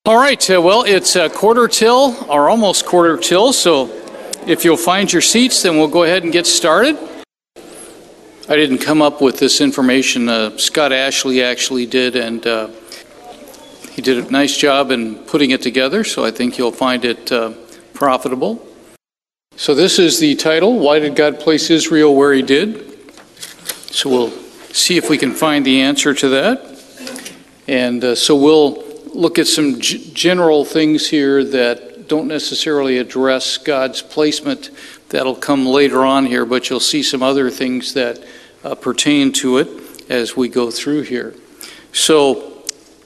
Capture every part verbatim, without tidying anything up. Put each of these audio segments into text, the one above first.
All right, uh, well, it's a quarter till, or almost quarter till, so if you'll find your seats, then we'll go ahead and get started. I didn't come up with this information. Uh, Scott Ashley actually did, and uh, he did a nice job in putting it together, so I think you'll find it uh, profitable. So this is the title, Why Did God Place Israel Where He Did? So we'll see if we can find the answer to that. And uh, so we'll look at some g- general things here that don't necessarily address God's placement. That'll come later on here, but you'll see some other things that uh, pertain to it as we go through here. So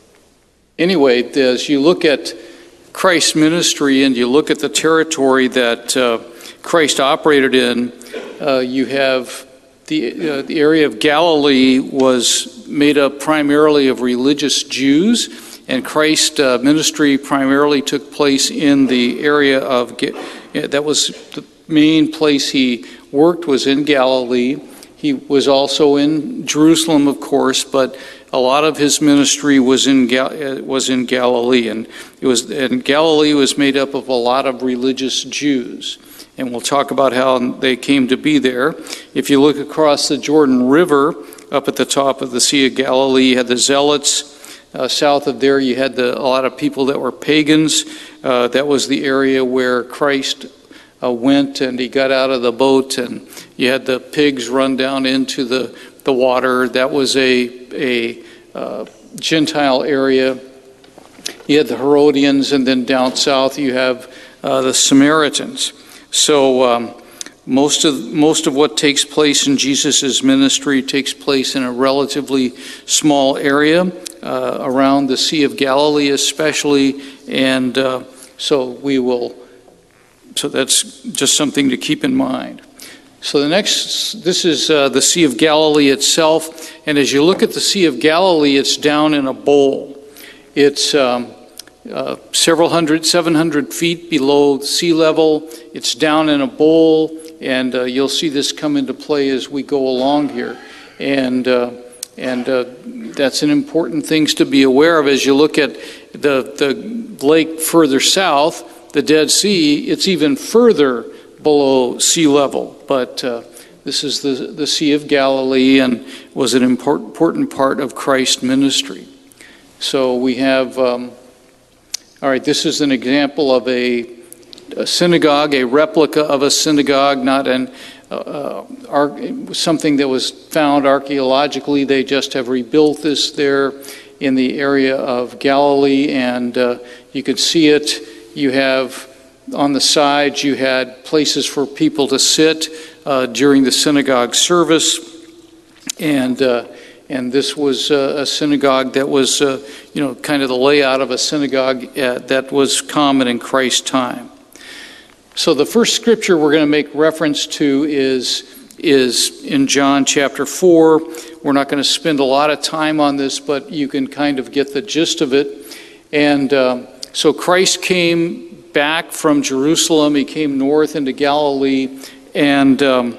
anyway, as you look at Christ's ministry and you look at the territory that uh, Christ operated in, uh, you have the, uh, the area of Galilee was made up primarily of religious Jews. And Christ's uh, ministry primarily took place in the area of, that was the main place he worked was in Galilee. He was also in Jerusalem, of course, but a lot of his ministry was in Gal- was in Galilee, and it was and Galilee was made up of a lot of religious Jews. And we'll talk about how they came to be there. If you look across the Jordan River, up at the top of the Sea of Galilee, you had the Zealots. Uh, south of there, you had the, a lot of people that were pagans. Uh, that was the area where Christ uh, went, and he got out of the boat, and you had the pigs run down into the, the water. That was a, a uh, Gentile area. You had the Herodians, and then down south you have uh, the Samaritans. So um, most of most of what takes place in Jesus' ministry takes place in a relatively small area. Uh, around the Sea of Galilee especially, and uh, so we will, so that's just something to keep in mind. So the next, this is uh, the Sea of Galilee itself, and as you look at the Sea of Galilee, it's down in a bowl. It's um, uh, several hundred, seven hundred feet below sea level. It's down in a bowl, and uh, you'll see this come into play as we go along here. And uh, And uh, that's an important thing to be aware of as you look at the, the lake further south, the Dead Sea. It's even further below sea level. But uh, this is the, the Sea of Galilee and was an important, important part of Christ's ministry. So we have, um, all right, this is an example of a, a synagogue, a replica of a synagogue, not an Uh, uh, something that was found archaeologically. They just have rebuilt this there in the area of Galilee, and uh, you could see it. You have on the sides, you had places for people to sit uh, during the synagogue service, and uh, and this was uh, a synagogue that was, uh, you know, kind of the layout of a synagogue uh, that was common in Christ's time. So the first scripture we're going to make reference to is, is in John chapter four. We're not going to spend a lot of time on this, but you can kind of get the gist of it. And um, so Christ came back from Jerusalem. He came north into Galilee. And, um,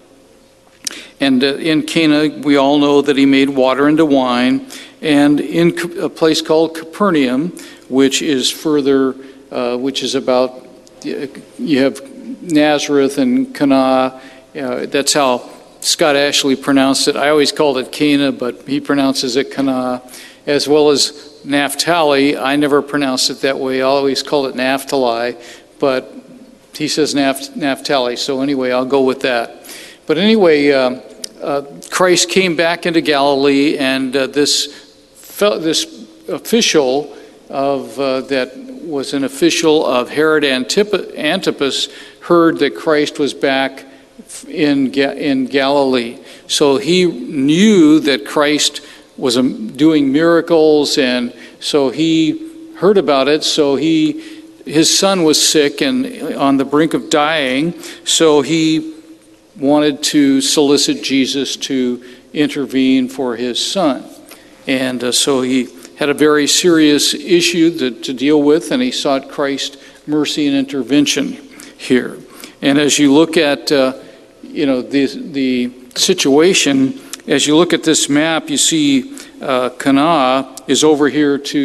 and uh, in Cana, we all know that he made water into wine. And in a place called Capernaum, which is further, uh, which is about you have Nazareth and Cana. Uh, that's how Scott Ashley pronounced it. I always called it Cana, but he pronounces it Cana, as well as Naphtali. I never pronounced it that way. I always called it Naphtali, but he says Napht- Naphtali. So anyway, I'll go with that. But anyway, uh, uh, Christ came back into Galilee, and uh, this fe- this official of uh, that. was an official of Herod Antipas, heard that Christ was back in in Galilee. So he knew that Christ was doing miracles, and so he heard about it. So he, his son was sick and on the brink of dying, so he wanted to solicit Jesus to intervene for his son. And uh, so he had a very serious issue to, to deal with, and he sought Christ's mercy and intervention here. And as you look at, uh, you know, the the situation, as you look at this map, you see uh, Cana is over here to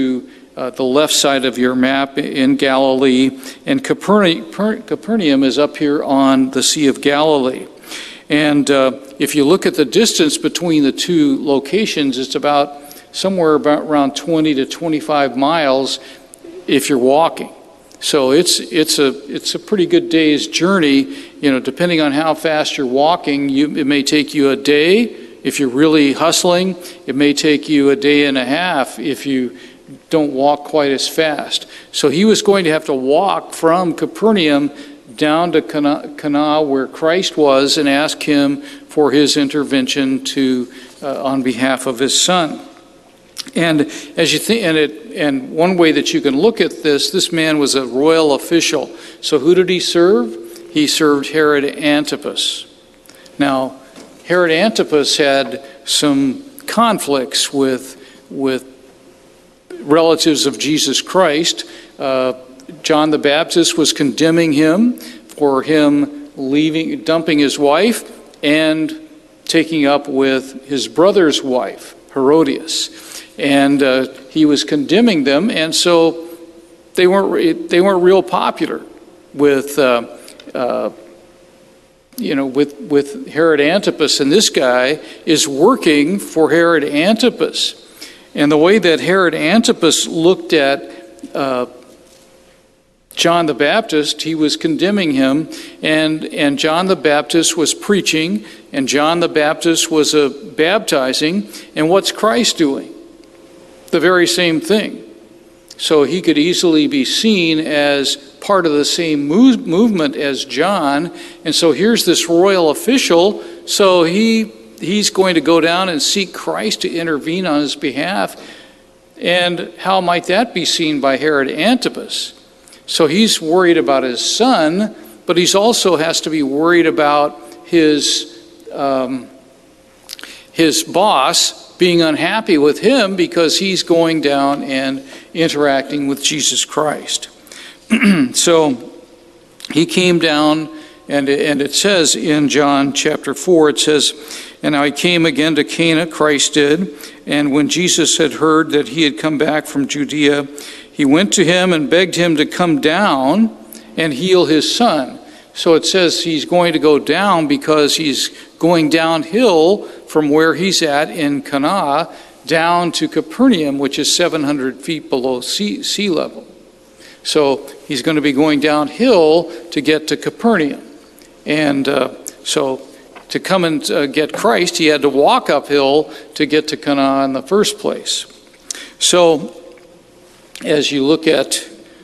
uh, the left side of your map in Galilee, and Capernaum, Capernaum is up here on the Sea of Galilee. And uh, if you look at the distance between the two locations, it's about somewhere about around twenty to twenty-five miles if you're walking. So it's it's a it's a pretty good day's journey. You know, depending on how fast you're walking, you, it may take you a day. If you're really hustling, it may take you a day and a half if you don't walk quite as fast. So he was going to have to walk from Capernaum down to Cana, Cana where Christ was, and ask him for his intervention to uh, on behalf of his son. And as you think, and it, and one way that you can look at this, this man was a royal official. So who did he serve? He served Herod Antipas. Now, Herod Antipas had some conflicts with with relatives of Jesus Christ. Uh, John the Baptist was condemning him for him leaving, dumping his wife and taking up with his brother's wife, Herodias. And uh, he was condemning them, and so they weren't they weren't real popular with uh, uh, you know with with Herod Antipas. And this guy is working for Herod Antipas, and the way that Herod Antipas looked at uh, John the Baptist, he was condemning him, and and John the Baptist was preaching, and John the Baptist was uh, baptizing, and what's Christ doing? The very same thing. So he could easily be seen as part of the same move, movement as John. And so here's this royal official. So he he's going to go down and seek Christ to intervene on his behalf. And how might that be seen by Herod Antipas? So he's worried about his son, but he's also has to be worried about his um, his boss being unhappy with him because he's going down and interacting with Jesus Christ. So he came down, and, and it says in John chapter four, it says, "And I came again to Cana," Christ did, "and when Jesus had heard that he had come back from Judea, he went to him and begged him to come down and heal his son." So it says he's going to go down because he's going downhill from where he's at in Cana down to Capernaum, which is seven hundred feet below sea, sea level. So he's going to be going downhill to get to Capernaum. And uh, so to come and uh, get Christ, he had to walk uphill to get to Cana in the first place. So as you look at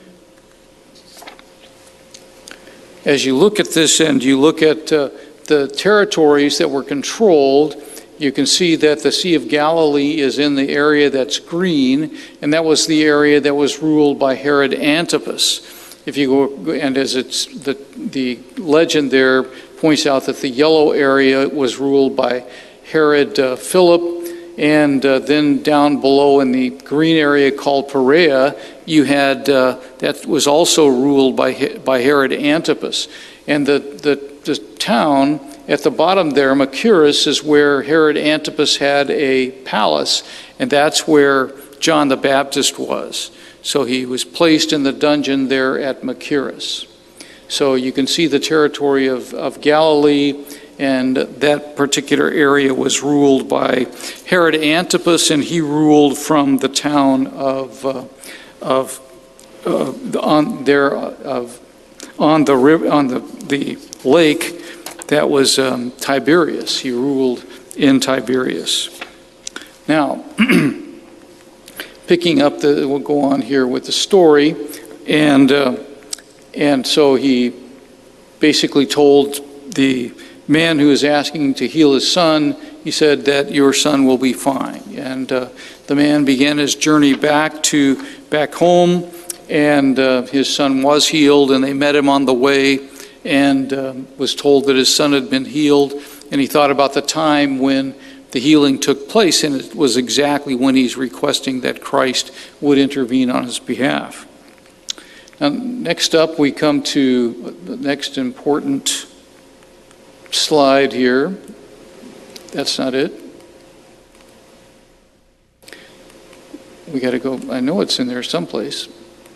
As you look at this and you look at uh, the territories that were controlled, you can see that the Sea of Galilee is in the area that's green, and that was the area that was ruled by Herod Antipas. If you go, and as it's the the legend there points out that the yellow area was ruled by Herod uh, Philip, and uh, then down below in the green area called Perea, you had uh, that was also ruled by by Herod Antipas, and the the, the town at the bottom there, Machaerus, is where Herod Antipas had a palace, and that's where John the Baptist was. So he was placed in the dungeon there at Machaerus. So you can see the territory of, of Galilee, and that particular area was ruled by Herod Antipas, and he ruled from the town of uh, of uh, on there of on the river on the the lake that was um, Tiberias. He ruled in Tiberias. Now, picking up the we'll go on here with the story, and uh, and so he basically told the man who was asking to heal his son, he said that your son will be fine. And uh, the man began his journey back to back home, and uh, his son was healed, and they met him on the way, and uh, was told that his son had been healed. And he thought about the time when the healing took place, and it was exactly when he's requesting that Christ would intervene on his behalf. Now, next up, we come to the next important slide here. That's not it. we got to go, I know it's in there someplace.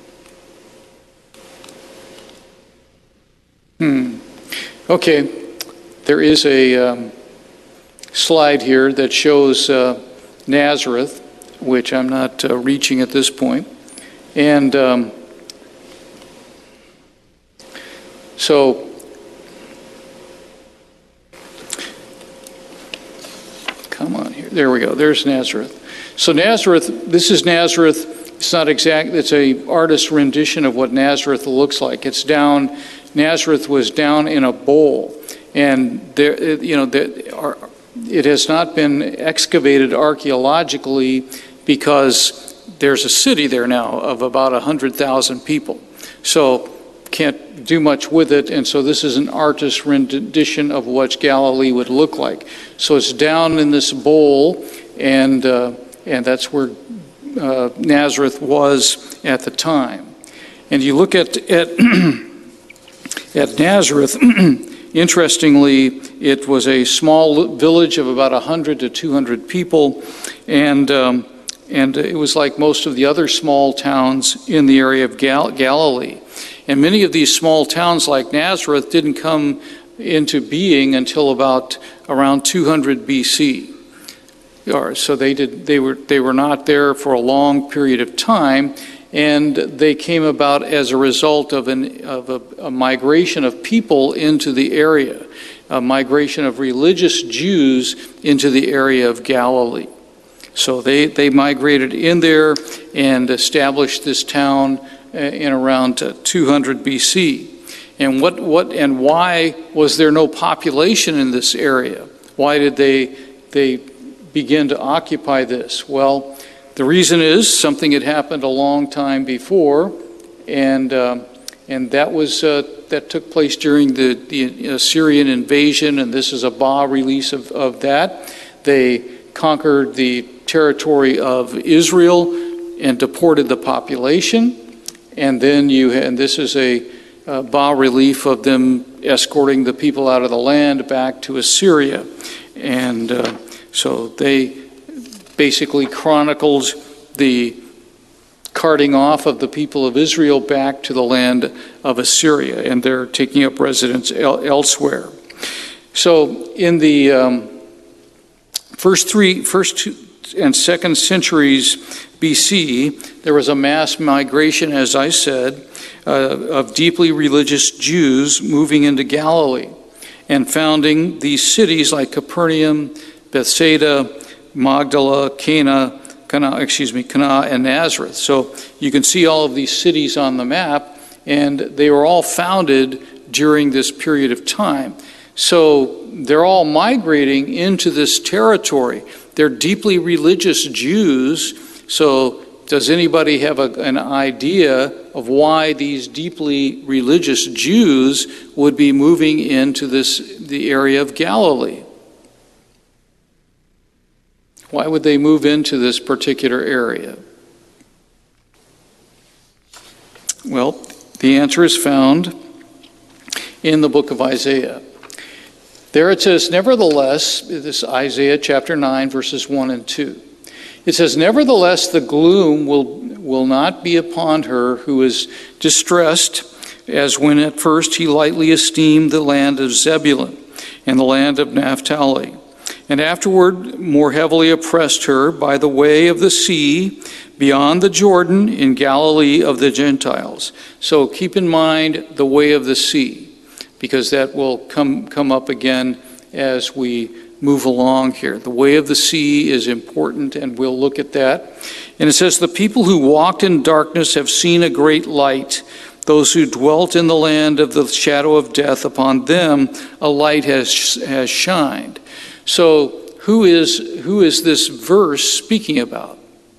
Hmm. Okay, there is a um, slide here that shows uh, Nazareth, which I'm not uh, reaching at this point. And um, so, come on here. There we go. There's Nazareth. So Nazareth, this is Nazareth. It's not exact. It's a artist's rendition of what Nazareth looks like. It's down. Nazareth was down in a bowl, and there, you know, there are, it has not been excavated archaeologically because there's a city there now of about a hundred thousand people. So can't do much with it, and so this is an artist's rendition of what Galilee would look like. So it's down in this bowl, and uh, and that's where uh, Nazareth was at the time. And you look at at at Nazareth. Interestingly, it was a small village of about one hundred to two hundred people, and um, and it was like most of the other small towns in the area of Gal- Galilee. And many of these small towns like Nazareth didn't come into being until about around two hundred B C. So they did they were they were not there for a long period of time. And they came about as a result of, an, of a, a migration of people into the area, a migration of religious Jews into the area of Galilee. So they, they migrated in there and established this town in around two hundred B C. And what, what and why was there no population in this area? Why did they they begin to occupy this? Well, the reason is something had happened a long time before, and um, and that was uh, that took place during the, the Assyrian invasion, and this is a bas-relief of, of that. They conquered the territory of Israel and deported the population, and then you and this is a, a bas-relief of them escorting the people out of the land back to Assyria, and uh, so they basically chronicles the carting off of the people of Israel back to the land of Assyria, and they're taking up residence el- elsewhere. So in the um, first three, first two and second centuries B C, there was a mass migration, as I said, uh, of deeply religious Jews moving into Galilee and founding these cities like Capernaum, Bethsaida, Magdala, Cana, Cana, excuse me, Cana, and Nazareth. So you can see all of these cities on the map, and they were all founded during this period of time. So they're all migrating into this territory. They're deeply religious Jews. So does anybody have a, an idea of why these deeply religious Jews would be moving into this the area of Galilee? Why would they move into this particular area? Well, the answer is found in the book of Isaiah. There it says, nevertheless, this Isaiah chapter nine, verses one and two. It says, nevertheless, the gloom will, will not be upon her who is distressed, as when at first he lightly esteemed the land of Zebulun and the land of Naphtali, and afterward more heavily oppressed her by the way of the sea beyond the Jordan in Galilee of the Gentiles. So keep in mind the way of the sea, because that will come, come up again as we move along here. The way of the sea is important, and we'll look at that. And it says, the people who walked in darkness have seen a great light. Those who dwelt in the land of the shadow of death, upon them a light has, has shined. So who is who is this verse speaking about?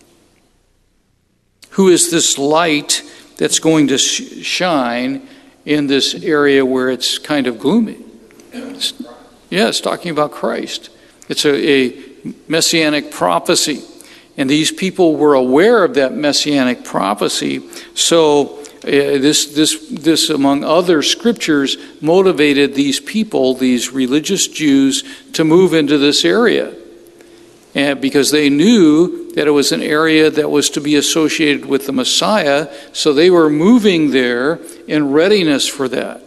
Who is this light that's going to sh- shine in this area where it's kind of gloomy? It's, yeah, it's talking about Christ. It's a, a messianic prophecy. And these people were aware of that messianic prophecy. So Uh, this, this, this, among other scriptures, motivated these people, these religious Jews, to move into this area, and because they knew that it was an area that was to be associated with the Messiah, so they were moving there in readiness for that.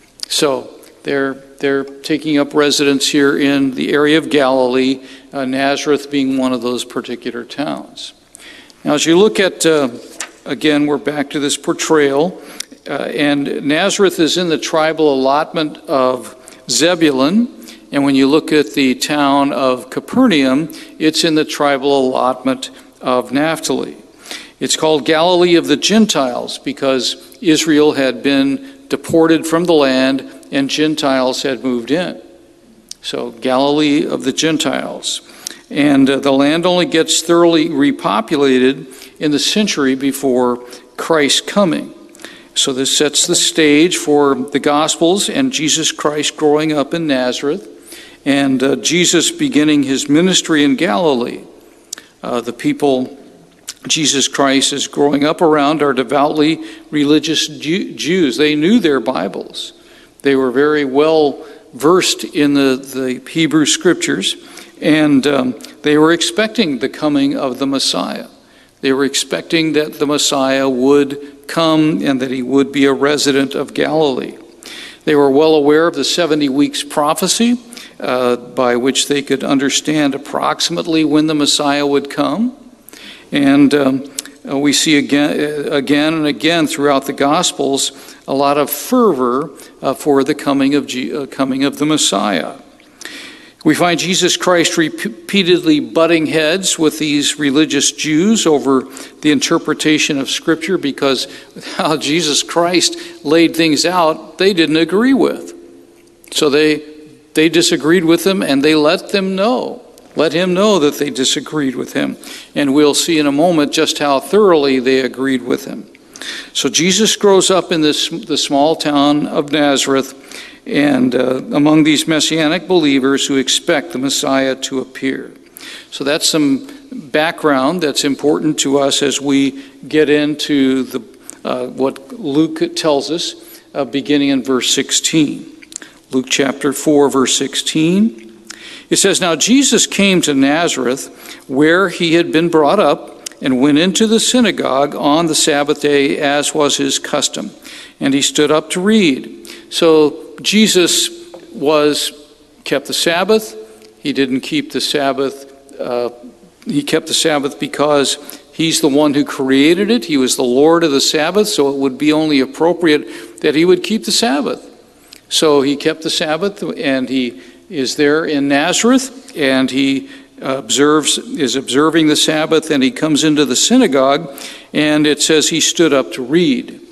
So they're, they're taking up residence here in the area of Galilee, uh, Nazareth being one of those particular towns. Now, as you look at, uh, again, we're back to this portrayal, uh, and Nazareth is in the tribal allotment of Zebulun. And when you look at the town of Capernaum, it's in the tribal allotment of Naphtali. It's called Galilee of the Gentiles because Israel had been deported from the land and Gentiles had moved in. So Galilee of the Gentiles. And uh, the land only gets thoroughly repopulated in the century before Christ's coming. So this sets the stage for the Gospels and Jesus Christ growing up in Nazareth. And uh, Jesus beginning his ministry in Galilee. Uh, the people Jesus Christ is growing up around are devoutly religious Jew- Jews. They knew their Bibles. They were very well versed in the, the Hebrew Scriptures, and um, they were expecting the coming of the Messiah. They were expecting that the Messiah would come and that he would be a resident of Galilee. They were well aware of the seventy weeks prophecy, Uh, by which they could understand approximately when the Messiah would come. And um, uh, we see again, again and again throughout the Gospels a lot of fervor uh, for the coming of, G- uh, coming of the Messiah. We find Jesus Christ repeatedly butting heads with these religious Jews over the interpretation of Scripture because how Jesus Christ laid things out, they didn't agree with. So they They disagreed with him, and they let them know, let him know that they disagreed with him. And we'll see in a moment just how thoroughly they agreed with him. So Jesus grows up in this the small town of Nazareth, and uh, among these Messianic believers who expect the Messiah to appear. So that's some background that's important to us as we get into the uh, what Luke tells us, uh, beginning in verse sixteen. Luke chapter four, verse sixteen. It says, "Now Jesus came to Nazareth, where he had been brought up, and went into the synagogue on the Sabbath day, as was his custom. And he stood up to read." So Jesus was kept the Sabbath. He didn't keep the Sabbath. Uh, he kept the Sabbath because he's the one who created it. He was the Lord of the Sabbath, so it would be only appropriate that he would keep the Sabbath. So he kept the Sabbath, and he is there in Nazareth, and he observes is observing the Sabbath, and he comes into the synagogue, and it says he stood up to read.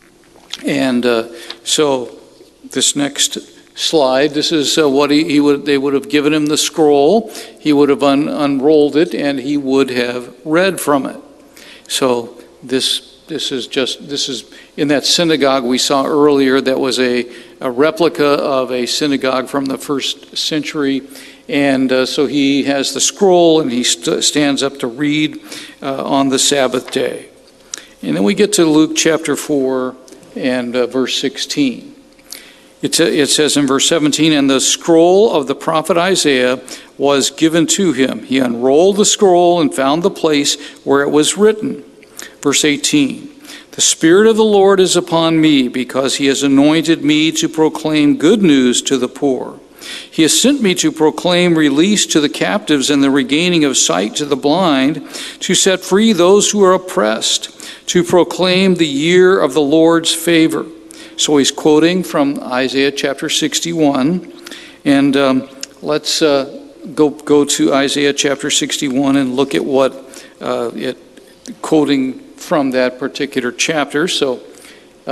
And uh, so this next slide, this is uh, what he, he would they would have given him the scroll. He would have un, unrolled it, and he would have read from it. So this this is just this is in that synagogue we saw earlier. That was a a replica of a synagogue from the first century. And uh, so he has the scroll, and he st- stands up to read uh, on the Sabbath day. And then we get to Luke chapter four and uh, verse sixteen. It, t- it says in verse seventeen, "And the scroll of the prophet Isaiah was given to him. He unrolled the scroll and found the place where it was written." Verse eighteen. "The Spirit of the Lord is upon me, because he has anointed me to proclaim good news to the poor. He has sent me to proclaim release to the captives and the regaining of sight to the blind, to set free those who are oppressed, to proclaim the year of the Lord's favor." So he's quoting from Isaiah chapter sixty-one. And um, let's uh, go, go to Isaiah chapter sixty-one and look at what uh, it quoting from that particular chapter. So uh,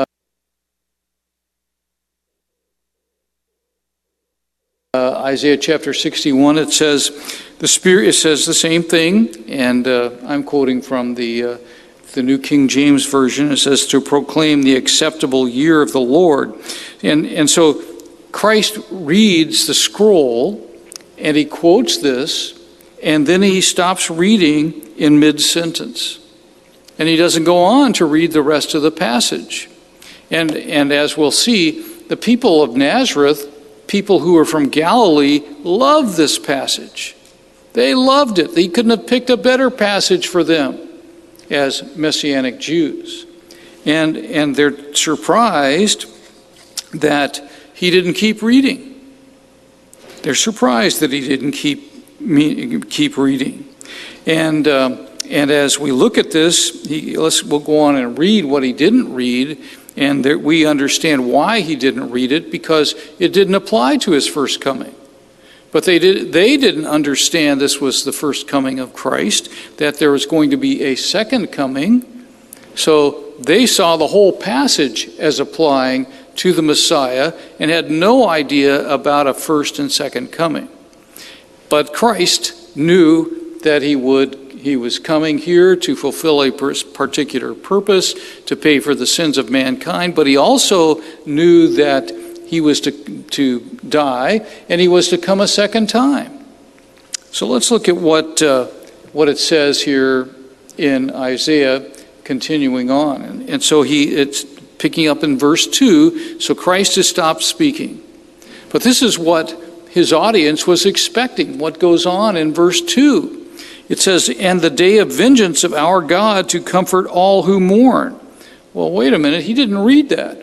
uh, Isaiah chapter sixty-one, it says the Spirit, it says the same thing, and uh, I'm quoting from the uh, the New King James Version. It says to proclaim the acceptable year of the Lord. And and so Christ reads the scroll, and he quotes this, and then he stops reading in mid-sentence. And he doesn't go on to read the rest of the passage. And, and as we'll see, the people of Nazareth, people who are from Galilee, love this passage. They loved it. They couldn't have picked a better passage for them as Messianic Jews. And, and they're surprised that he didn't keep reading. They're surprised that he didn't keep, keep reading. And, um, and as we look at this, he, let's, we'll go on and read what he didn't read. And there, we understand why he didn't read it, because it didn't apply to his first coming. But they, did, they didn't understand this was the first coming of Christ, that there was going to be a second coming. So they saw the whole passage as applying to the Messiah and had no idea about a first and second coming. But Christ knew that he would he was coming here to fulfill a particular purpose, to pay for the sins of mankind, but he also knew that he was to, to die, and he was to come a second time. So let's look at what, uh, what it says here in Isaiah, continuing on. And, and so he it's picking up in verse two, so Christ has stopped speaking. But this is what his audience was expecting, what goes on in verse two. It says, and the day of vengeance of our God to comfort all who mourn. Well, wait a minute, he didn't read that.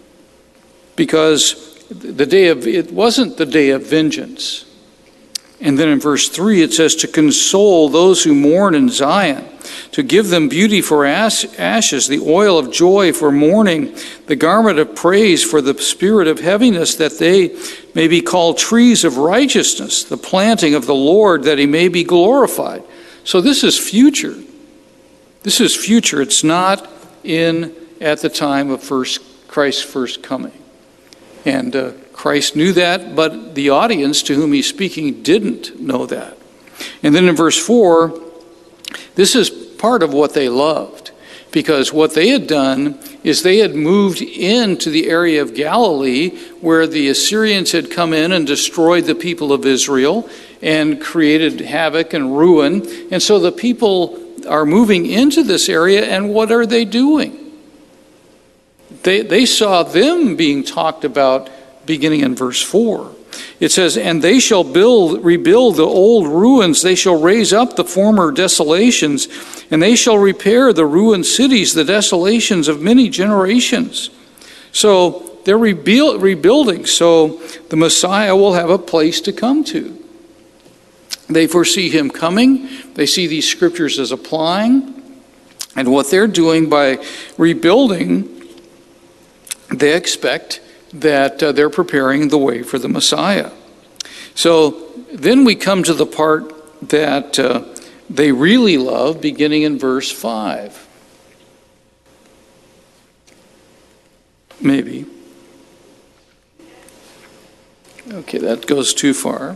Because the day of, it wasn't the day of vengeance. And then in verse three it says, to console those who mourn in Zion, to give them beauty for ashes, the oil of joy for mourning, the garment of praise for the spirit of heaviness, that they may be called trees of righteousness, the planting of the Lord, that he may be glorified. So this is future. This is future. It's not in at the time of first Christ's first coming. And uh, Christ knew that, but the audience to whom he's speaking didn't know that. And then in verse four, this is part of what they loved, because what they had done is they had moved into the area of Galilee where the Assyrians had come in and destroyed the people of Israel and created havoc and ruin. And so the people are moving into this area, and what are they doing? They, they saw them being talked about beginning in verse four. It says, and they shall build, rebuild the old ruins. They shall raise up the former desolations, and they shall repair the ruined cities, the desolations of many generations. So they're rebuild, rebuilding, so the Messiah will have a place to come to. They foresee him coming. They see these scriptures as applying. And what they're doing by rebuilding, they expect that uh, they're preparing the way for the Messiah. So then we come to the part that uh, they really love, beginning in verse five. Maybe. Okay, that goes too far.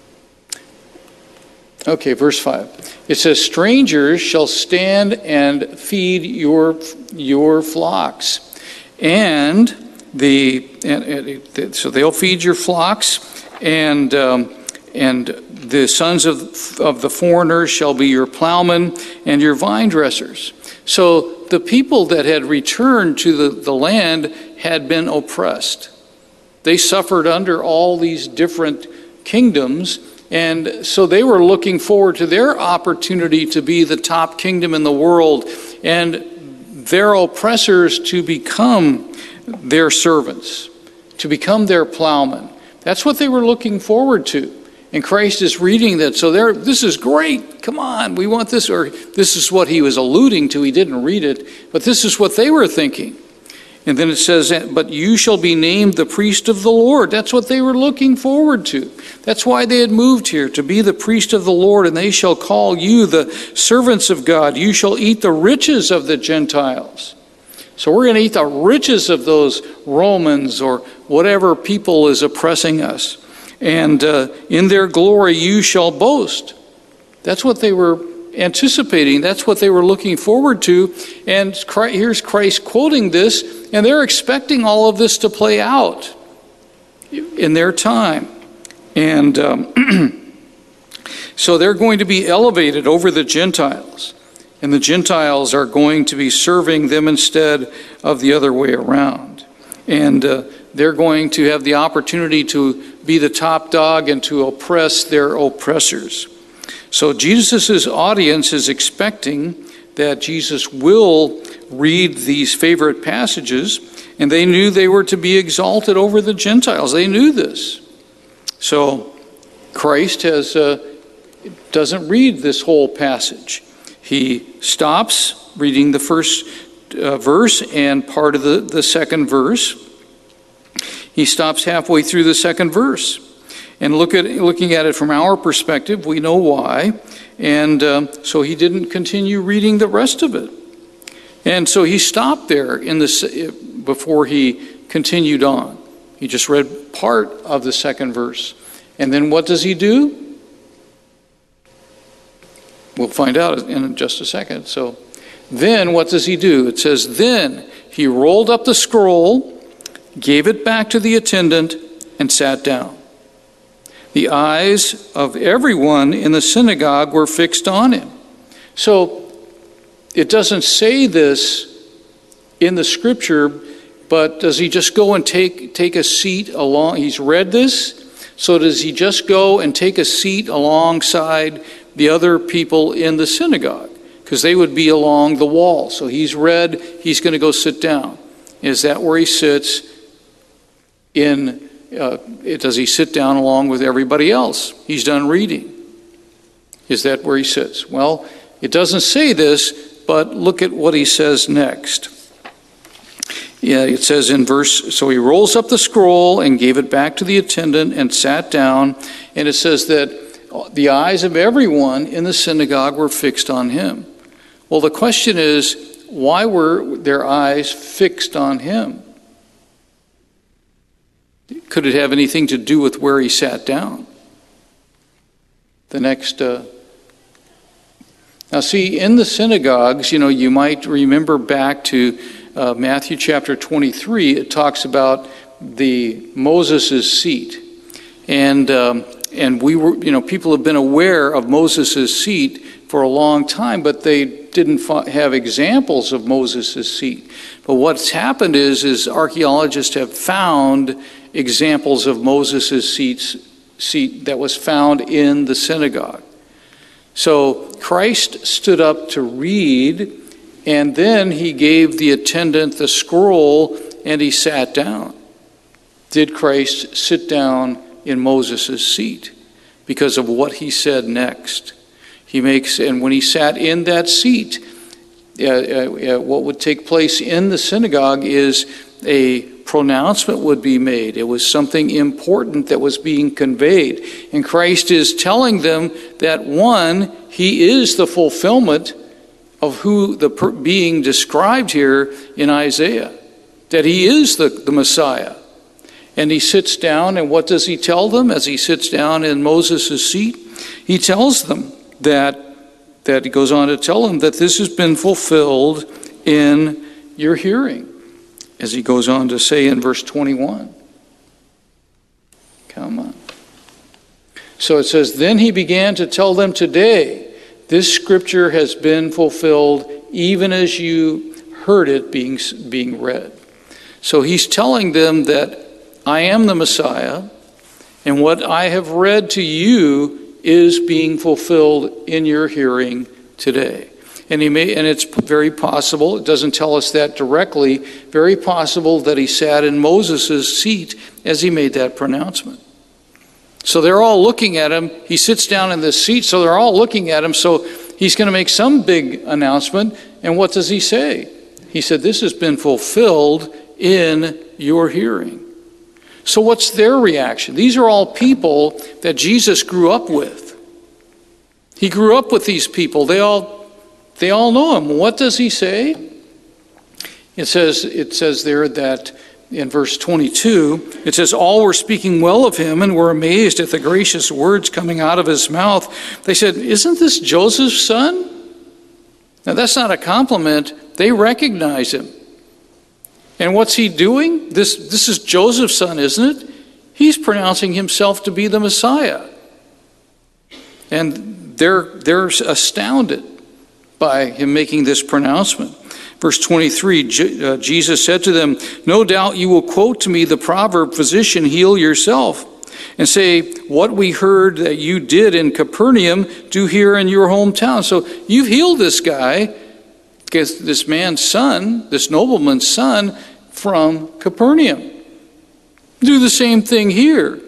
Okay, verse five. It says, strangers shall stand and feed your, your flocks. And the and, and, so they'll feed your flocks, and um, and the sons of, of the foreigners shall be your plowmen and your vine dressers. So the people that had returned to the, the land had been oppressed. They suffered under all these different kingdoms, and so they were looking forward to their opportunity to be the top kingdom in the world, and their oppressors to become their servants, to become their plowmen. That's what they were looking forward to. And Christ is reading that. So they're, this is great. Come on, we want this. Or this is what he was alluding to. He didn't read it. But this is what they were thinking. And then it says, but you shall be named the priest of the Lord. That's what they were looking forward to. That's why they had moved here, to be the priest of the Lord. And they shall call you the servants of God. You shall eat the riches of the Gentiles. So we're going to eat the riches of those Romans or whatever people is oppressing us. And uh, in their glory you shall boast. That's what they were anticipating. That's what they were looking forward to. And Christ, here's Christ quoting this, and they're expecting all of this to play out in their time. And um, so they're going to be elevated over the Gentiles. And the Gentiles are going to be serving them instead of the other way around. And uh, they're going to have the opportunity to be the top dog and to oppress their oppressors. So Jesus' audience is expecting that Jesus will read these favorite passages, and they knew they were to be exalted over the Gentiles. They knew this. So Christ has uh, doesn't read this whole passage. He stops reading the first uh, verse and part of the, the second verse. He stops halfway through the second verse. And look at looking at it from our perspective, we know why. And um, so he didn't continue reading the rest of it. And so he stopped there in the, before he continued on. He just read part of the second verse. And then what does he do? We'll find out in just a second. So then what does he do? It says, then he rolled up the scroll, gave it back to the attendant, and sat down. The eyes of everyone in the synagogue were fixed on him. So it doesn't say this in the scripture, but does he just go and take, take a seat along? He's read this. So does he just go and take a seat alongside the other people in the synagogue? Because they would be along the wall. So he's read, he's going to go sit down. Is that where he sits in... Uh, does he sit down along with everybody else? He's done reading. Is that where he sits? Well, it doesn't say this, but look at what he says next. Yeah, it says in verse, so he rolls up the scroll and gave it back to the attendant and sat down. And it says that the eyes of everyone in the synagogue were fixed on him. Well, the question is, why were their eyes fixed on him? Could it have anything to do with where he sat down? The next, uh... now see, in the synagogues, you know, you might remember back to uh, Matthew chapter twenty-three, it talks about the Moses' seat. And, um, and we were, you know, people have been aware of Moses' seat for a long time, but they didn't have examples of Moses' seat. But what's happened is, is archaeologists have found examples of Moses' seats, seat that was found in the synagogue. So Christ stood up to read, and then he gave the attendant the scroll, and he sat down. Did Christ sit down in Moses' seat because of what he said next? He makes, and when he sat in that seat, uh, uh, what would take place in the synagogue is a pronouncement would be made. It was something important that was being conveyed. And Christ is telling them that, one, he is the fulfillment of who the per- being described here in Isaiah, that he is the, the Messiah. And he sits down, and what does he tell them as he sits down in Moses' seat? He tells them that, that he goes on to tell them that this has been fulfilled in your hearing. As he goes on to say in verse twenty-one. Come on. So it says, then he began to tell them, today, this scripture has been fulfilled even as you heard it being, being read. So he's telling them that I am the Messiah, and what I have read to you is being fulfilled in your hearing today. And he may, and it's very possible, it doesn't tell us that directly, very possible that he sat in Moses' seat as he made that pronouncement. So they're all looking at him. He sits down in this seat, so they're all looking at him. So he's going to make some big announcement. And what does he say? He said, this has been fulfilled in your hearing. So what's their reaction? These are all people that Jesus grew up with. He grew up with these people. They all They all know him. What does he say? It says, it says there that in verse twenty-two, it says, all were speaking well of him and were amazed at the gracious words coming out of his mouth. They said, isn't this Joseph's son? Now that's not a compliment. They recognize him. And what's he doing? This, this is Joseph's son, isn't it? He's pronouncing himself to be the Messiah. And they're, they're astounded by him making this pronouncement. Verse twenty-three, J- uh, Jesus said to them, no doubt you will quote to me the proverb, physician, heal yourself. and say, what we heard that you did in Capernaum, do here in your hometown. So you've healed this guy, this man's son, this nobleman's son, from Capernaum. Do the same thing here.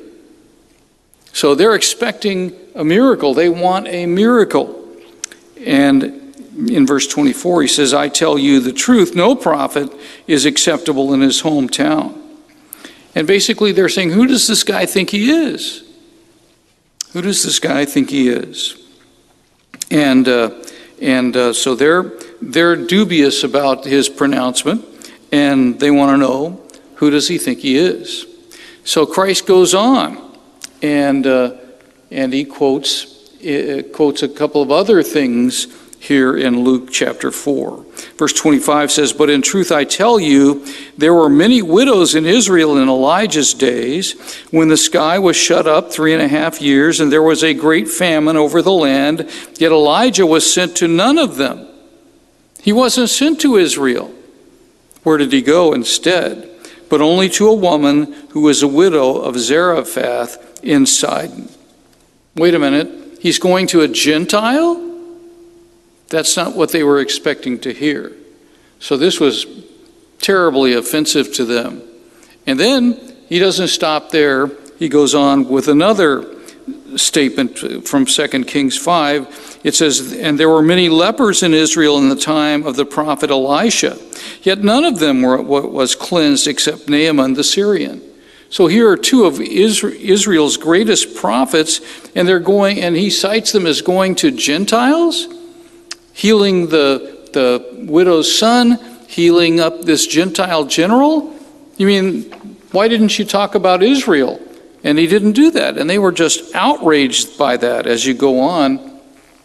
So they're expecting a miracle. They want a miracle. And in verse twenty-four, he says, I tell you the truth, no prophet is acceptable in his hometown. And basically they're saying, who does this guy think he is? Who does this guy think he is? And uh, and uh, so they're they're dubious about his pronouncement, and they want to know, who does he think he is? So Christ goes on, and uh, and he quotes uh, quotes a couple of other things here in Luke chapter four. Verse twenty-five says, but in truth I tell you, there were many widows in Israel in Elijah's days, when the sky was shut up three and a half years, and there was a great famine over the land, yet Elijah was sent to none of them. He wasn't sent to Israel. Where did he go instead? But only to a woman who was a widow of Zarephath in Sidon. Wait a minute, he's going to a Gentile? That's not what they were expecting to hear. So this was terribly offensive to them. And then he doesn't stop there. He goes on with another statement from Second Kings five. It says, and there were many lepers in Israel in the time of the prophet Elisha, yet none of them were was cleansed except Naaman the Syrian. So here are two of Israel's greatest prophets, and they're going, and he cites them as going to Gentiles, healing the, the widow's son, healing up this Gentile general. You mean, why didn't you talk about Israel? And he didn't do that. And they were just outraged by that as you go on.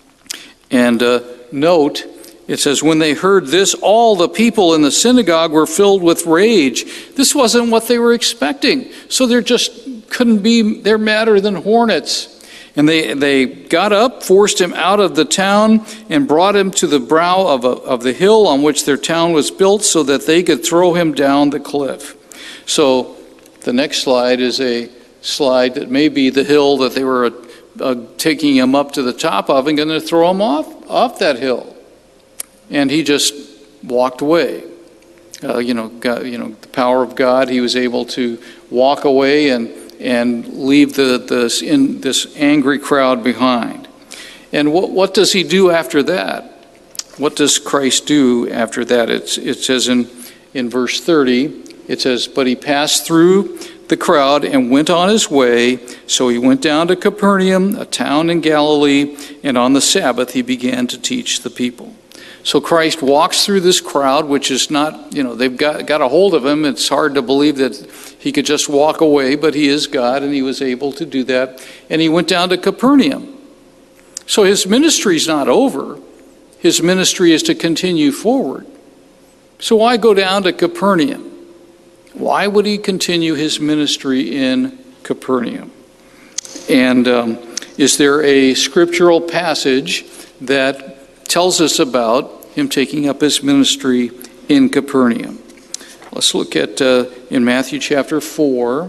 And uh, note, it says, when they heard this, all the people in the synagogue were filled with rage. This wasn't what they were expecting. So they're just couldn't be, they're madder than hornets. And they, they got up, forced him out of the town, and brought him to the brow of, a, of the hill on which their town was built, so that they could throw him down the cliff. So the next slide is a slide that may be the hill that they were uh, taking him up to the top of and going to throw him off, off that hill. And he just walked away. Uh, you know, God, you know, the power of God, he was able to walk away and and leave the, the in this angry crowd behind. And what, what does he do after that? What does Christ do after that? It's, it says in, in verse thirty, it says, but he passed through the crowd and went on his way. So he went down to Capernaum, a town in Galilee, and on the Sabbath he began to teach the people. So Christ walks through this crowd, which is not, you know, they've got, got a hold of him. It's hard to believe that he could just walk away, but he is God, and he was able to do that. And he went down to Capernaum. So his ministry is not over. His ministry is to continue forward. So why go down to Capernaum? Why would he continue his ministry in Capernaum? And um, is there a scriptural passage that tells us about him taking up his ministry in Capernaum? Let's look at uh, in Matthew chapter four.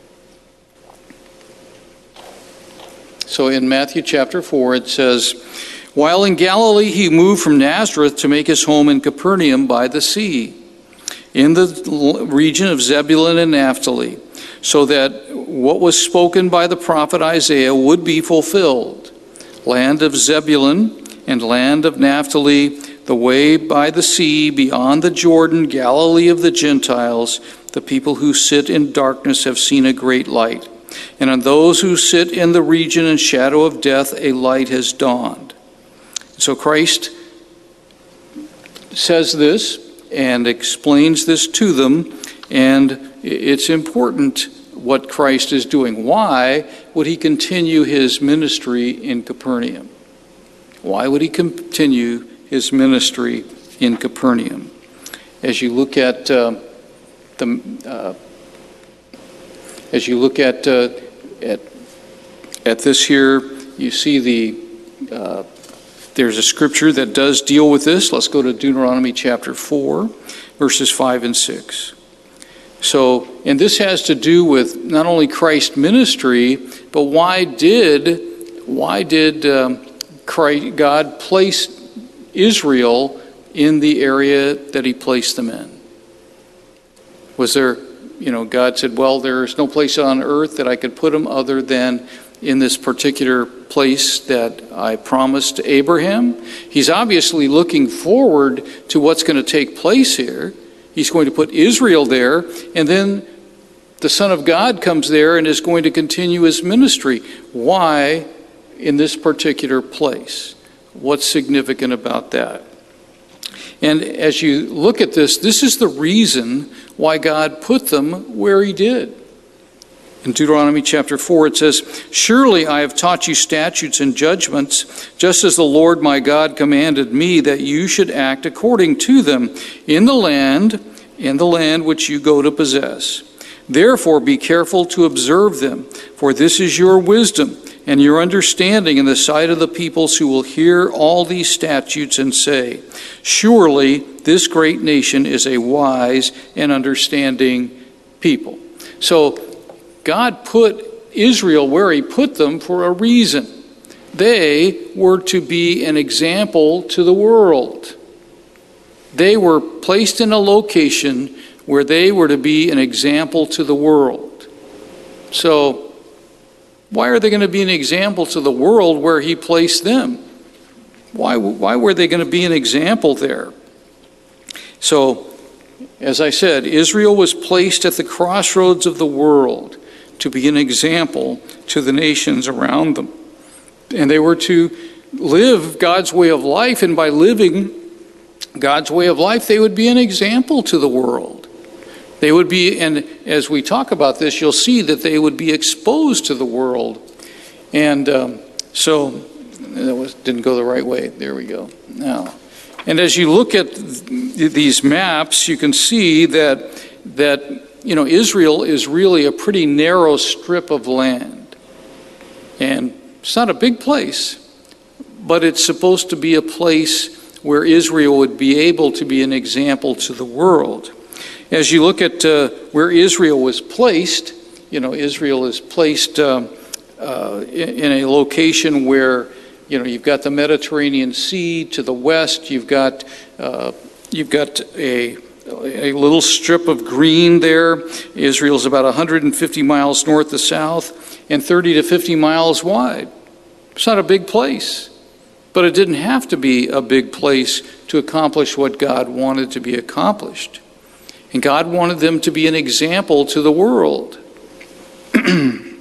So in Matthew chapter four it says, while in Galilee he moved from Nazareth to make his home in Capernaum by the sea, in the region of Zebulun and Naphtali, so that what was spoken by the prophet Isaiah would be fulfilled. Land of Zebulun and land of Naphtali, the way by the sea, beyond the Jordan, Galilee of the Gentiles, the people who sit in darkness have seen a great light. And on those who sit in the region and shadow of death, a light has dawned. So Christ says this and explains this to them, and it's important what Christ is doing. Why would he continue his ministry in Capernaum? Why would he continue his ministry in Capernaum? As you look at uh, the, uh, as you look at uh, at at this here, you see the uh, there's a scripture that does deal with this. Let's go to Deuteronomy chapter four, verses five and six. So, and this has to do with not only Christ's ministry, but why did, why did um, Christ, God place Israel in the area that he placed them in? Was there, you know, God said, well, there's no place on earth that I could put them other than in this particular place that I promised to Abraham? He's obviously looking forward to what's going to take place here. He's going to put Israel there, and then the Son of God comes there and is going to continue his ministry. Why in this particular place? What's significant about that? And as you look at this, this is the reason why God put them where he did. In Deuteronomy chapter four, it says, "Surely I have taught you statutes and judgments, just as the Lord my God commanded me, that you should act according to them in the land, in the land which you go to possess. Therefore be careful to observe them, for this is your wisdom and your understanding in the sight of the peoples who will hear all these statutes and say, surely this great nation is a wise and understanding people." So God put Israel where he put them for a reason. They were to be an example to the world. They were placed in a location where they were to be an example to the world. So why are they going to be an example to the world where he placed them? Why, why were they going to be an example there? So, as I said, Israel was placed at the crossroads of the world to be an example to the nations around them. And they were to live God's way of life, and by living God's way of life, they would be an example to the world. They would be, and as we talk about this, you'll see that they would be exposed to the world. And um, so, that was, didn't go the right way. There we go. Now, and as you look at th- these maps, you can see that that you know Israel is really a pretty narrow strip of land, and it's not a big place, but it's supposed to be a place where Israel would be able to be an example to the world. As you look at uh, where Israel was placed, you know, Israel is placed uh, uh, in, in a location where, you know, you've got the Mediterranean Sea to the west. You've got uh, you've got a a little strip of green there. Israel's about one hundred fifty miles north to south and thirty to fifty miles wide. It's not a big place, but it didn't have to be a big place to accomplish what God wanted to be accomplished. And God wanted them to be an example to the world. And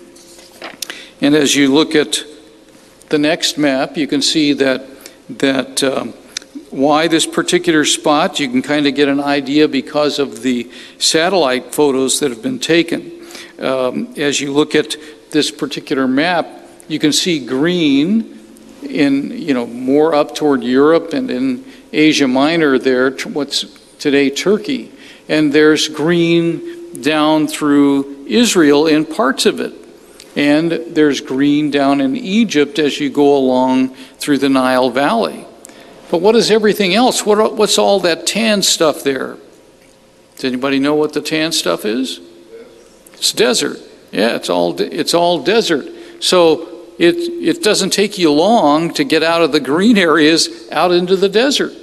as you look at the next map, you can see that that um, why this particular spot, you can kind of get an idea because of the satellite photos that have been taken. Um, as you look at this particular map, you can see green in, you know, more up toward Europe and in Asia Minor there, what's today Turkey. And there's green down through Israel in parts of it. And there's green down in Egypt as you go along through the Nile Valley. But what is everything else? What, what's all that tan stuff there? Does anybody know what the tan stuff is? It's desert. Yeah, it's all it's all desert. So it it doesn't take you long to get out of the green areas out into the desert.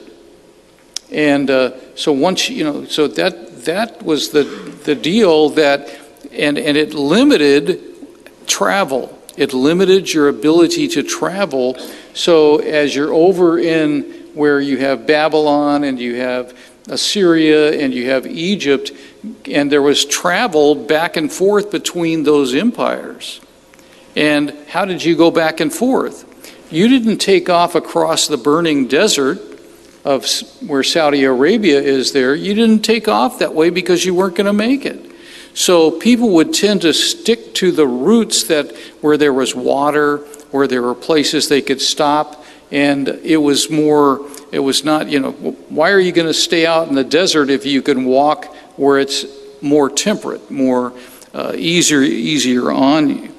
And uh, so once you know, so that that was the the deal that, and and it limited travel. It limited your ability to travel. So as you're over in where you have Babylon and you have Assyria and you have Egypt, and there was travel back and forth between those empires. And how did you go back and forth? You didn't take off across the burning desert of where Saudi Arabia is there. You didn't take off that way because you weren't going to make it. So people would tend to stick to the routes that where there was water, where there were places they could stop, and it was more, it was not, you know, why are you going to stay out in the desert if you can walk where it's more temperate, more uh, easier, easier on you?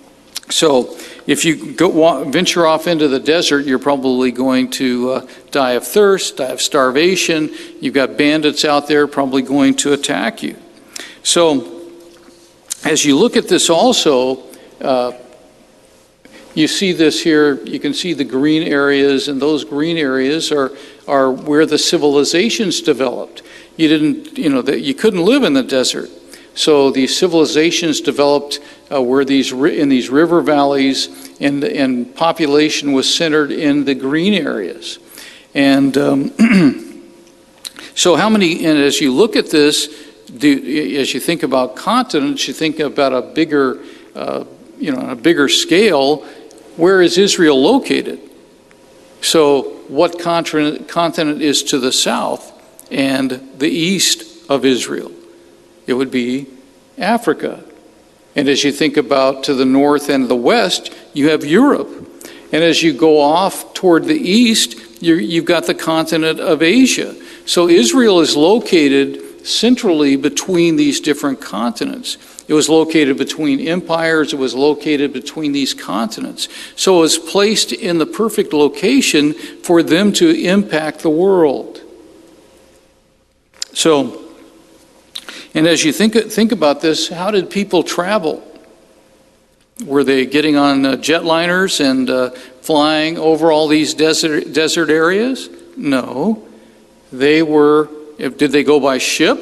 So if you go venture off into the desert, you're probably going to uh, die of thirst, die of starvation. You've got bandits out there probably going to attack you. So as you look at this also, uh, you see this here, you can see the green areas, and those green areas are, are where the civilizations developed. You didn't, you know, that you couldn't live in the desert. So these civilizations developed uh, where these in these river valleys, and and population was centered in the green areas. And um, so how many? And as you look at this, do, as you think about continents, you think about a bigger, uh, you know, a bigger scale. Where is Israel located? So what continent continent is to the south and the east of Israel? It would be Africa. And as you think about to the north and the west, you have Europe. And as you go off toward the east, you're, you've got the continent of Asia. So Israel is located centrally between these different continents. It was located between empires. It was located between these continents. So it was placed in the perfect location for them to impact the world. So, and as you think think about this, how did people travel? Were they getting on uh, jetliners and uh, flying over all these desert desert areas? No. They were, if, did they go by ship?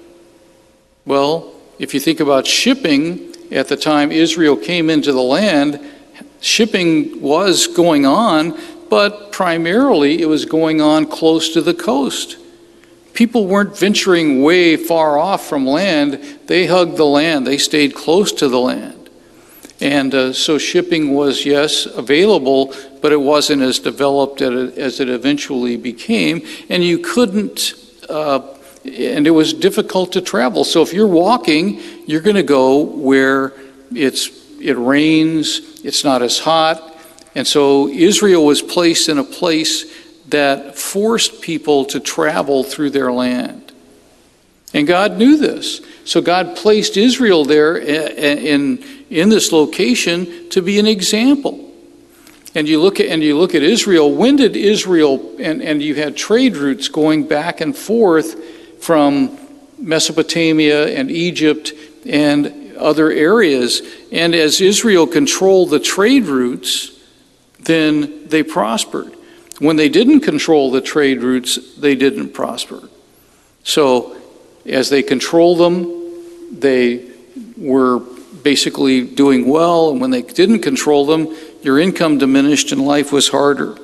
Well, if you think about shipping, at the time Israel came into the land, shipping was going on, but primarily it was going on close to the coast. People weren't venturing way far off from land. They hugged the land. They stayed close to the land. And uh, so shipping was, yes, available, but it wasn't as developed as it eventually became. And you couldn't, uh, and it was difficult to travel. So if you're walking, you're going to go where it's it rains, it's not as hot. And so Israel was placed in a place that forced people to travel through their land. And God knew this. So God placed Israel there in, in this location to be an example. And you look at and you look at Israel, when did Israel, and, and you had trade routes going back and forth from Mesopotamia and Egypt and other areas. And as Israel controlled the trade routes, then they prospered. When they didn't control the trade routes, they didn't prosper. So as they controlled them, they were basically doing well. And when they didn't control them, your income diminished and life was harder.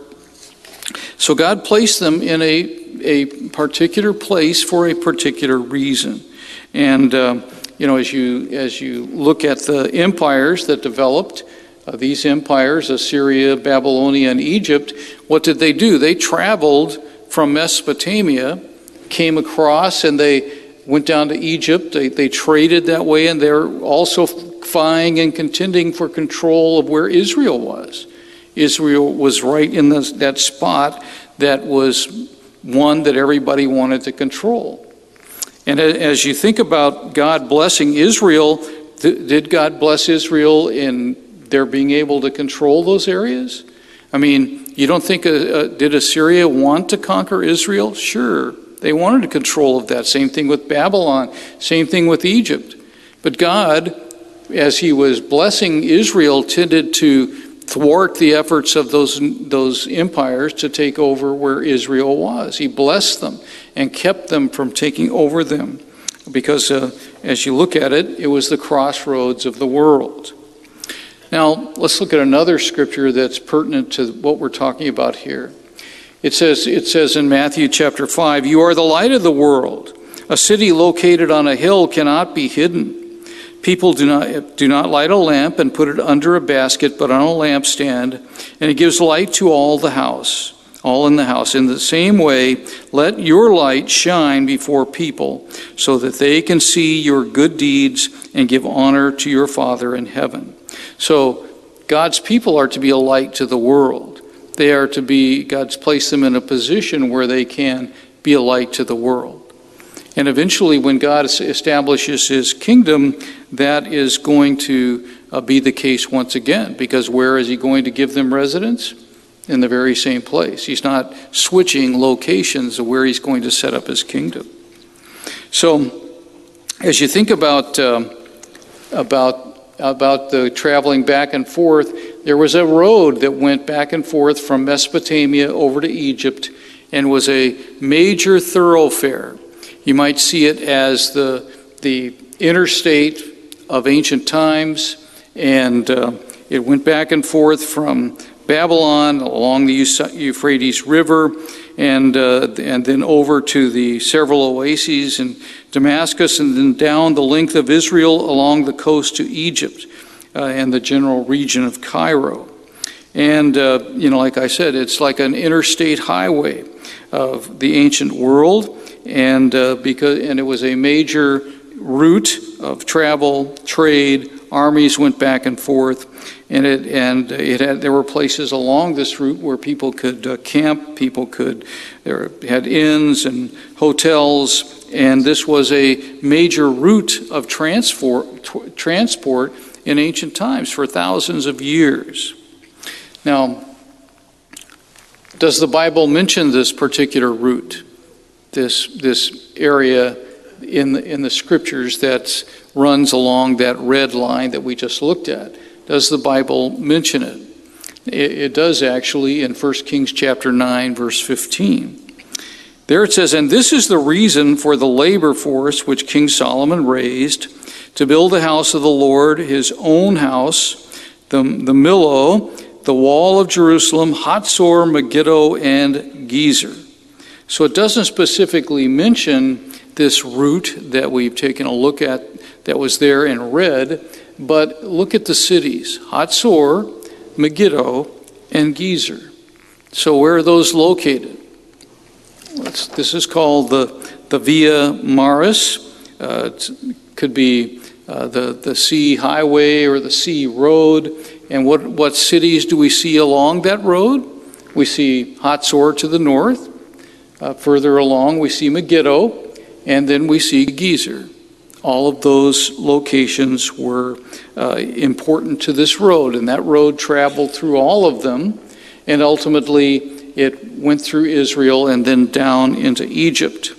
So God placed them in a, a particular place for a particular reason. And, uh, you know, as you, as you look at the empires that developed, Uh, these empires, Assyria, Babylonia, and Egypt, what did they do? They traveled from Mesopotamia, came across, and they went down to Egypt. They, they traded that way, and they're also vying and contending for control of where Israel was. Israel was right in the, that spot that was one that everybody wanted to control. And as you think about God blessing Israel, th- did God bless Israel in their being able to control those areas? I mean, you don't think, uh, uh, did Assyria want to conquer Israel? Sure, they wanted control of that. Same thing with Babylon, same thing with Egypt. But God, as he was blessing Israel, tended to thwart the efforts of those, those empires to take over where Israel was. He blessed them and kept them from taking over them. Because uh, as you look at it, it was the crossroads of the world. Now, let's look at another scripture that's pertinent to what we're talking about here. It says, it says in Matthew chapter five, "You are the light of the world. A city located on a hill cannot be hidden. People do not, do not light a lamp and put it under a basket, but on a lampstand, and it gives light to all the house, all in the house. In the same way, let your light shine before people, so that they can see your good deeds and give honor to your Father in heaven." So God's people are to be a light to the world. They are to be, God's placed them in a position where they can be a light to the world. And eventually when God establishes his kingdom, that is going to uh, be the case once again. Because where is he going to give them residence? In the very same place. He's not switching locations of where he's going to set up his kingdom. So as you think about um, about about the traveling back and forth, there was a road that went back and forth from Mesopotamia over to Egypt and was a major thoroughfare. You might see it as the the interstate of ancient times, and uh, it went back and forth from Babylon along the Euphrates River, and uh, and then over to the several oases in Damascus, and then down the length of Israel along the coast to Egypt uh, and the general region of Cairo. And uh, you know, like I said, it's like an interstate highway of the ancient world, and uh, because and it was a major route of travel, trade. Armies went back and forth, and it and it had there were places along this route where people could uh, camp, people could there had inns and hotels, and this was a major route of transport t- transport in ancient times for thousands of years. Now, does the Bible mention this particular route, this this area in the, in the scriptures that runs along that red line that we just looked at? Does the Bible mention it? It, it does actually in First Kings chapter nine, verse fifteen. There it says, "And this is the reason for the labor force which King Solomon raised to build the house of the Lord, his own house, the, the Millo, the wall of Jerusalem, Hatzor, Megiddo, and Gezer." So it doesn't specifically mention this route that we've taken a look at that was there in red, but look at the cities, Hatzor, Megiddo, and Gezer. So where are those located? Let's, this is called the, the Via Maris. Uh, it could be uh, the, the sea highway or the sea road. And what, what cities do we see along that road? We see Hatzor to the north. Uh, further along, we see Megiddo. And then we see Gezer. All of those locations were uh, important to this road, and that road traveled through all of them, and ultimately it went through Israel and then down into Egypt.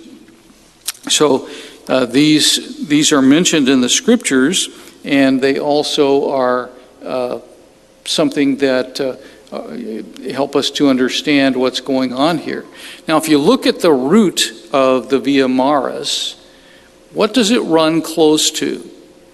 So uh, these these are mentioned in the scriptures, and they also are uh, something that uh, uh, help us to understand what's going on here. Now, if you look at the route of the Via Maris, what does it run close to?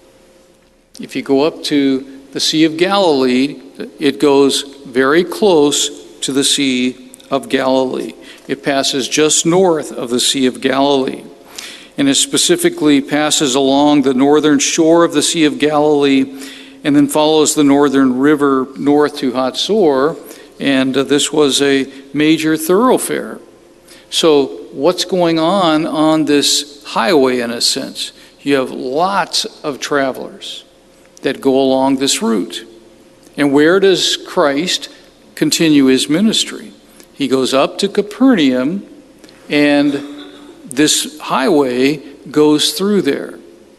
If you go up to the Sea of Galilee, it goes very close to the Sea of Galilee. It passes just north of the Sea of Galilee. And it specifically passes along the northern shore of the Sea of Galilee and then follows the northern river north to Hatzor. And uh, this was a major thoroughfare. So what's going on on this highway in a sense? You have lots of travelers that go along this route. And where does Christ continue his ministry? He goes up to Capernaum, and this highway goes through there.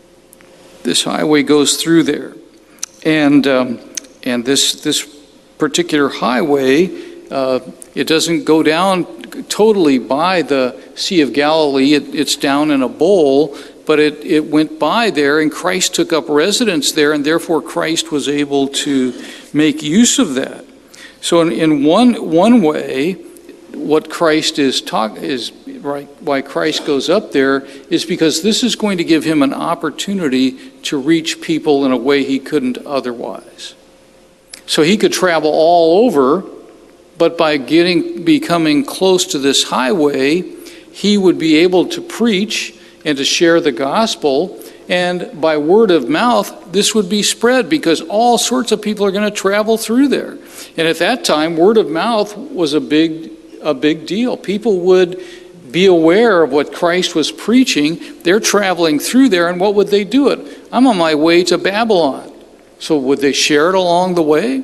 This highway goes through there. And um, and this this particular highway, uh, it doesn't go down totally by the Sea of Galilee. It, it's down in a bowl, but it, it went by there, and Christ took up residence there, and therefore Christ was able to make use of that. So in, in one one way, what Christ is talk is right why Christ goes up there is because this is going to give him an opportunity to reach people in a way he couldn't otherwise. So he could travel all over, but by getting becoming close to this highway, he would be able to preach and to share the gospel, and by word of mouth, this would be spread because all sorts of people are going to travel through there. And at that time, word of mouth was a big a big deal. People would be aware of what Christ was preaching. They're traveling through there, and what would they do it? I'm on my way to Babylon. So would they share it along the way?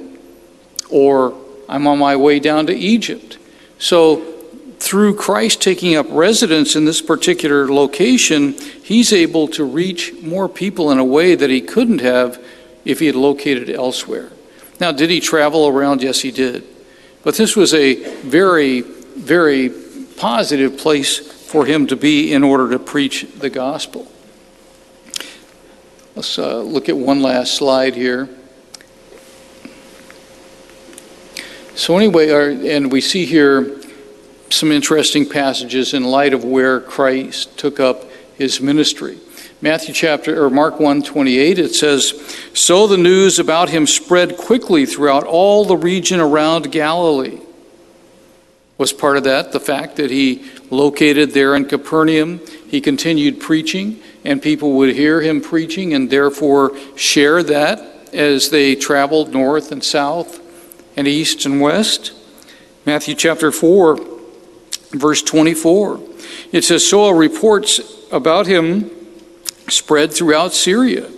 Or I'm on my way down to Egypt. So through Christ taking up residence in this particular location, he's able to reach more people in a way that he couldn't have if he had located elsewhere. Now, did he travel around? Yes, he did. But this was a very, very positive place for him to be in order to preach the gospel. Let's uh, look at one last slide here. So anyway, our, and we see here some interesting passages in light of where Christ took up his ministry. Matthew chapter, or Mark one twenty-eight, it says, "So the news about him spread quickly throughout all the region around Galilee." Was part of that the fact that he located there in Capernaum, he continued preaching, and people would hear him preaching and therefore share that as they traveled north and south and east and west? Matthew chapter four, verse twenty-four, it says, "So reports about him spread throughout Syria."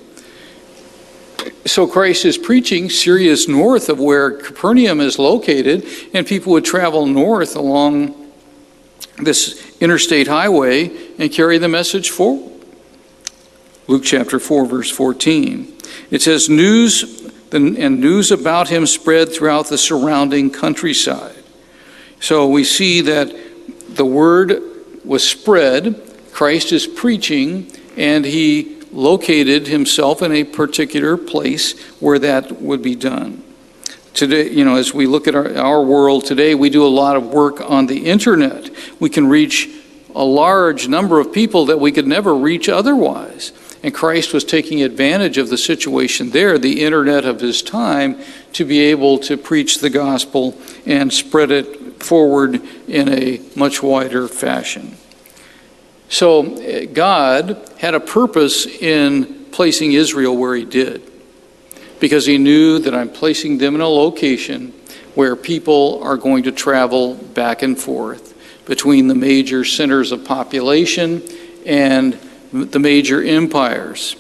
So Christ is preaching. Syria is north of where Capernaum is located, and people would travel north along this interstate highway and carry the message forward. Luke chapter four, verse fourteen. It says, news and news about him spread throughout the surrounding countryside. So we see that the word was spread. Christ is preaching, and he located himself in a particular place where that would be done. Today, you know, as we look at our, our world today, we do a lot of work on the internet. We can reach a large number of people that we could never reach otherwise. And Christ was taking advantage of the situation there, the internet of his time, to be able to preach the gospel and spread it forward in a much wider fashion. So God had a purpose in placing Israel where he did, because he knew that I'm placing them in a location where people are going to travel back and forth between the major centers of population and the major empires.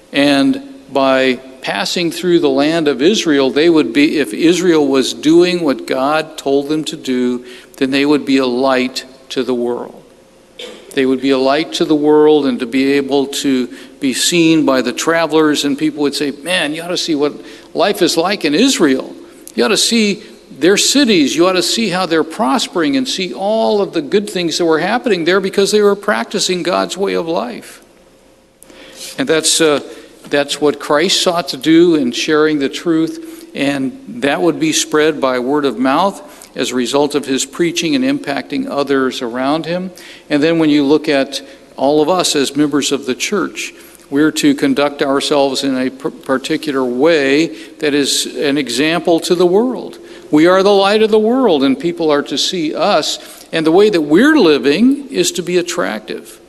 And by passing through the land of Israel, they would be, if Israel was doing what God told them to do, then they would be a light to the world. They would be a light to the world, and to be able to be seen by the travelers, and people would say, man, you ought to see what life is like in Israel. You ought to see their cities. You ought to see how they're prospering and see all of the good things that were happening there because they were practicing God's way of life. And that's, uh, that's what Christ sought to do in sharing the truth, and that would be spread by word of mouth as a result of his preaching and impacting others around him. And then when you look at all of us as members of the church, we're to conduct ourselves in a particular way that is an example to the world. We are the light of the world, and people are to see us, and the way that we're living is to be attractive.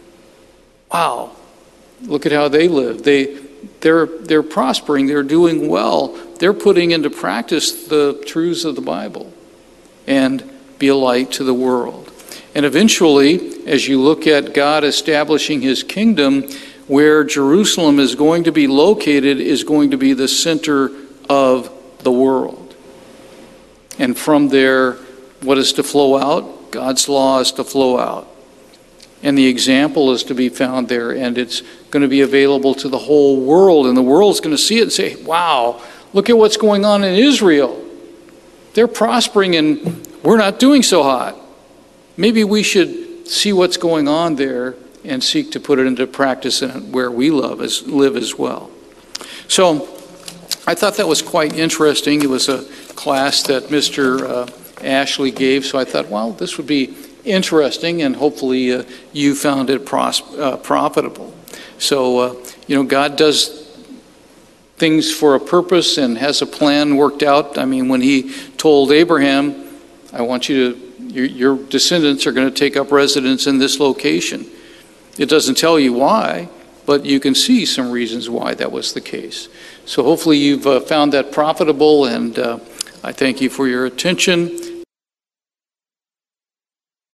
Wow, look at how they live. They, they're, they're prospering, they're doing well, they're putting into practice the truths of the Bible, and be a light to the world. And eventually, as you look at God establishing his kingdom, where Jerusalem is going to be located is going to be the center of the world. And from there, what is to flow out? God's law is to flow out. And the example is to be found there, and it's going to be available to the whole world. And the world's going to see it and say, wow, look at what's going on in Israel. They're prospering and we're not doing so hot. Maybe we should see what's going on there and seek to put it into practice in where we love as, live as well. So I thought that was quite interesting. It was a class that Mister Uh, Ashley gave, so I thought, well, this would be interesting, and hopefully uh, you found it pros- uh, profitable. So, uh, you know, God does things for a purpose and has a plan worked out. I mean, when he told Abraham, I want you to, your, your descendants are going to take up residence in this location. It doesn't tell you why, but you can see some reasons why that was the case. So hopefully you've uh, found that profitable, and uh, I thank you for your attention.